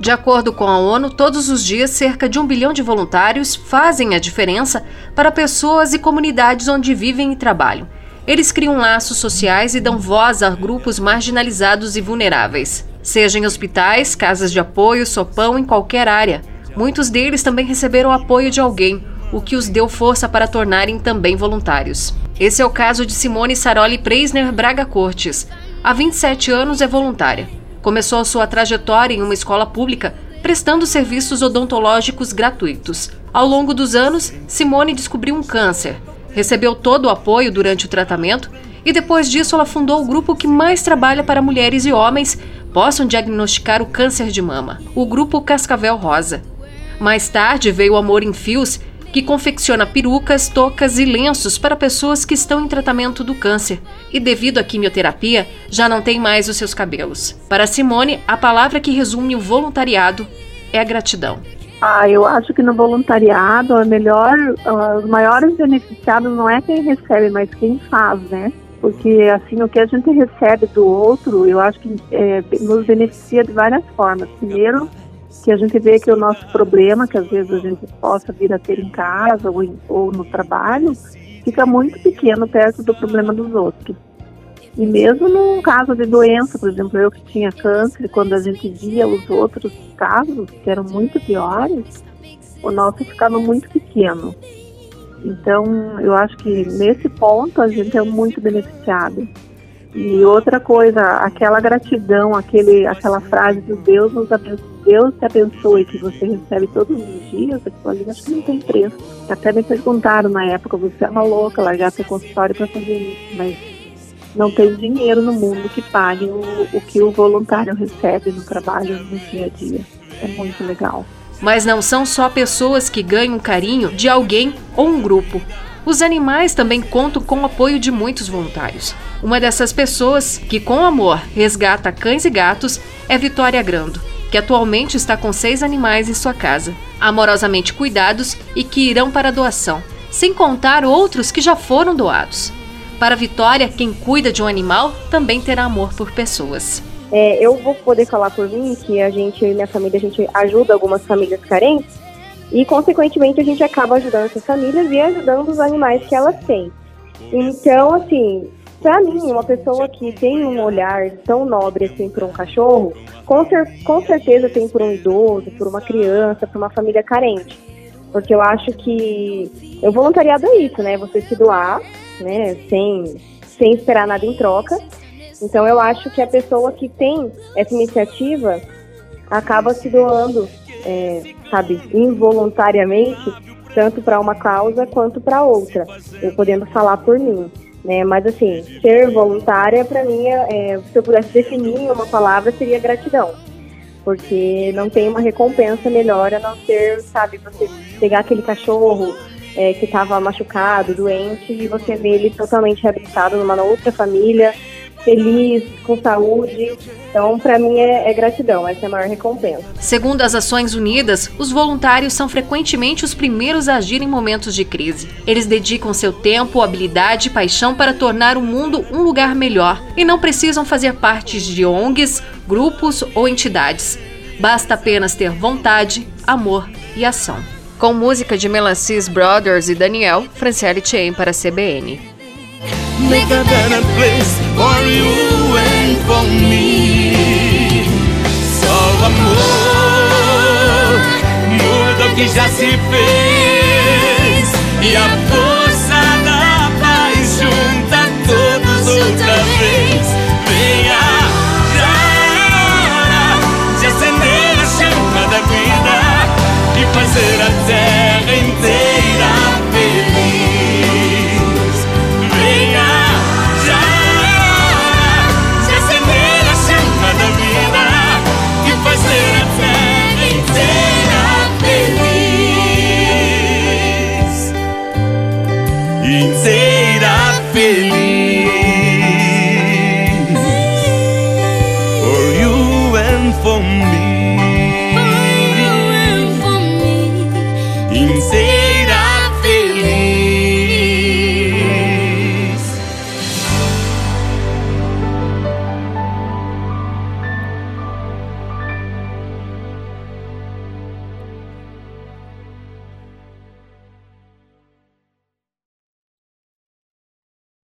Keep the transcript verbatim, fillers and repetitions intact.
De acordo com a ONU, todos os dias cerca de um bilhão de voluntários fazem a diferença para pessoas e comunidades onde vivem e trabalham. Eles criam laços sociais e dão voz a grupos marginalizados e vulneráveis. Seja em hospitais, casas de apoio, sopão, em qualquer área. Muitos deles também receberam o apoio de alguém, o que os deu força para tornarem também voluntários. Esse é o caso de Simone Saroli Preisner Braga Cortes. Há vinte e sete anos é voluntária. Começou sua trajetória em uma escola pública, prestando serviços odontológicos gratuitos. Ao longo dos anos, Simone descobriu um câncer. Recebeu todo o apoio durante o tratamento e depois disso ela fundou o grupo que mais trabalha para mulheres e homens possam diagnosticar o câncer de mama, o Grupo Cascavel Rosa. Mais tarde veio o Amor em Fios, que confecciona perucas, toucas e lenços para pessoas que estão em tratamento do câncer e, devido à quimioterapia, já não tem mais os seus cabelos. Para Simone, a palavra que resume o voluntariado é a gratidão. Ah, eu acho que no voluntariado é melhor, uh, os maiores beneficiados não é quem recebe, mas quem faz, né? Porque assim, o que a gente recebe do outro, eu acho que é, nos beneficia de várias formas. Primeiro, que a gente vê que o nosso problema, que às vezes a gente possa vir a ter em casa ou, em, ou no trabalho, fica muito pequeno perto do problema dos outros. E mesmo num caso de doença, por exemplo, eu que tinha câncer, quando a gente via os outros casos, que eram muito piores, o nosso ficava muito pequeno. Então, eu acho que nesse ponto a gente é muito beneficiado. E outra coisa, aquela gratidão, aquele, aquela frase do Deus nos abençoe, Deus te abençoe, que você recebe todos os dias, aquilo acho que não tem preço. Até me perguntaram na época, você é uma louca, largar seu consultório para fazer isso, mas não tem dinheiro no mundo que pague o, o que o voluntário recebe no trabalho no dia a dia. É muito legal. Mas não são só pessoas que ganham carinho de alguém ou um grupo. Os animais também contam com o apoio de muitos voluntários. Uma dessas pessoas, que com amor resgata cães e gatos, é Vitória Grando, que atualmente está com seis animais em sua casa, amorosamente cuidados e que irão para a doação, sem contar outros que já foram doados. Para Vitória, quem cuida de um animal também terá amor por pessoas. É, eu vou poder falar por mim que a gente, eu e minha família, a gente ajuda algumas famílias carentes e, consequentemente, a gente acaba ajudando essas famílias e ajudando os animais que elas têm. Então, assim, pra mim, uma pessoa que tem um olhar tão nobre assim por um cachorro, com, cer- com certeza tem por um idoso, por uma criança, por uma família carente. Porque eu acho que o voluntariado é isso, né? Você se doar, né? Sem, sem esperar nada em troca. Então eu acho que a pessoa que tem essa iniciativa acaba se doando, é, sabe, involuntariamente, tanto para uma causa quanto para outra. Eu podendo falar por mim. Né, mas assim, ser voluntária para mim, é, se eu pudesse definir uma palavra, seria gratidão, porque não tem uma recompensa melhor a não ser, sabe, você pegar aquele cachorro é, que estava machucado, doente, e você ver ele totalmente reabilitado numa outra família, feliz, com saúde. Então, para mim, é, é gratidão, essa é a maior recompensa. Segundo as Nações Unidas, os voluntários são frequentemente os primeiros a agir em momentos de crise. Eles dedicam seu tempo, habilidade e paixão para tornar o mundo um lugar melhor e não precisam fazer parte de O N Gs, grupos ou entidades. Basta apenas ter vontade, amor e ação. Com música de Melanci's Brothers e Daniel, Franciele Tchen para a C B N. Make a better place for you and for me. Só o amor muda o que já se fez e a